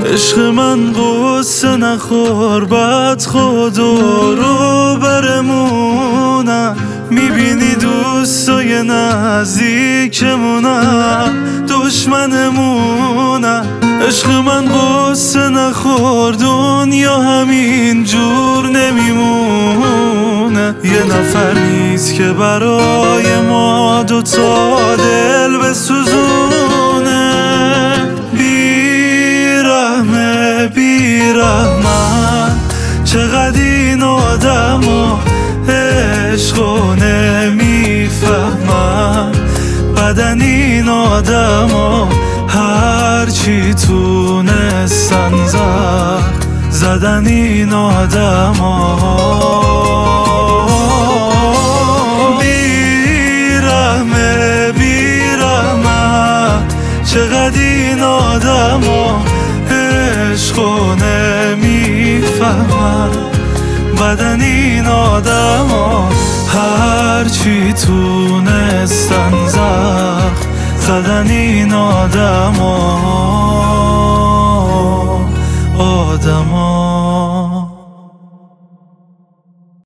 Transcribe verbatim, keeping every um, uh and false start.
عشق من قصه نخور بد خدا رو برمونم. میبینی دوستای نزدیکمونم دشمنمونم. عشق من قصه نخور دنیا همین جور نمیمونه. یه نفر نیست که برای ما دوتا دل بسوزونه. بیرحمه بیرحمت چقدر این آدمو عشقو نمیفهمن. بدن این آدمو هرچی تونستن زد زدن این آدمو. بیرحمه بیرحمت چقدر این آدمو عشقو نمیفهمن. بدن این آدمو هرچی تونستن زد زدن این آدمو.